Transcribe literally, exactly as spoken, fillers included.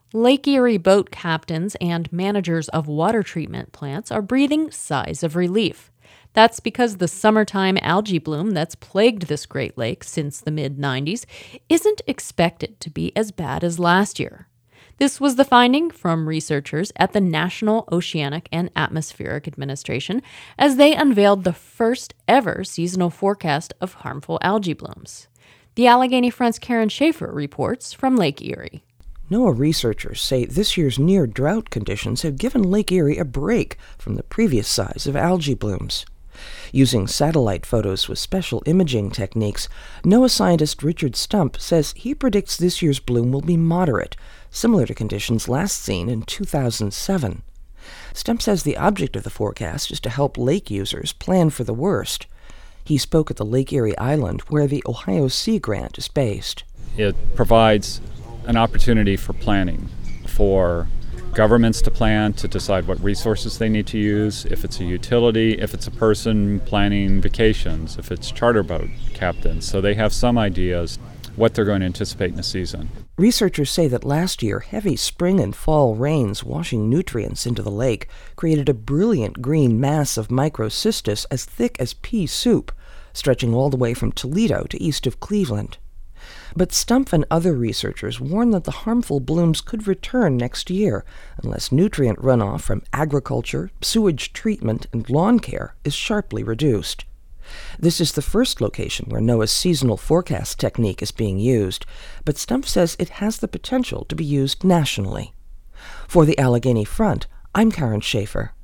Lake Erie boat captains and managers of water treatment plants are breathing sighs of relief. That's because the summertime algae bloom that's plagued this Great Lake since the mid nineties isn't expected to be as bad as last year. This was the finding from researchers at the National Oceanic and Atmospheric Administration as they unveiled the first ever seasonal forecast of harmful algae blooms. The Allegheny Front's Karen Schaefer reports from Lake Erie. NOAA researchers say this year's near-drought conditions have given Lake Erie a break from the previous size of algae blooms. Using satellite photos with special imaging techniques, NOAA scientist Richard Stump says he predicts this year's bloom will be moderate, similar to conditions last seen in two thousand seven. Stump says the object of the forecast is to help lake users plan for the worst. He spoke at the Lake Erie Island, where the Ohio Sea Grant is based. It provides an opportunity for planning, for governments to plan, to decide what resources they need to use, if it's a utility, if it's a person planning vacations, if it's charter boat captains. So they have some ideas what they're going to anticipate in a season. Researchers say that last year, heavy spring and fall rains washing nutrients into the lake created a brilliant green mass of microcystis as thick as pea soup, stretching all the way from Toledo to east of Cleveland. But Stump and other researchers warn that the harmful blooms could return next year unless nutrient runoff from agriculture, sewage treatment, and lawn care is sharply reduced. This is the first location where NOAA's seasonal forecast technique is being used, but Stump says it has the potential to be used nationally. For the Allegheny Front, I'm Karen Schaefer.